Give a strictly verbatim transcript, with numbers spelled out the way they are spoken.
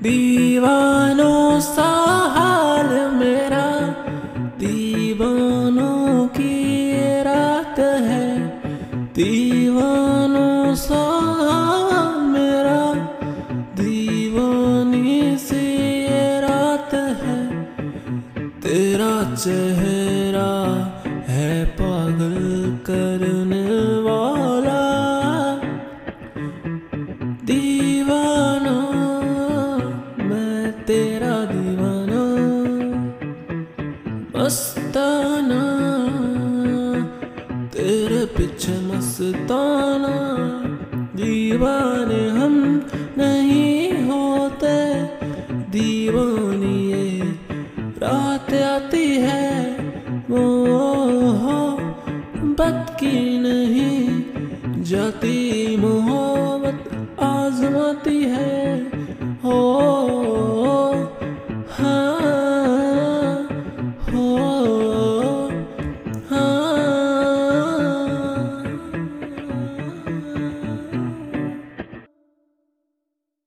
दीवानों सा हाल मेरा, दीवानों की ये रात है। दीवानों सा हाल मेरा, दीवानी सी ये रात है। तेरा चेहरा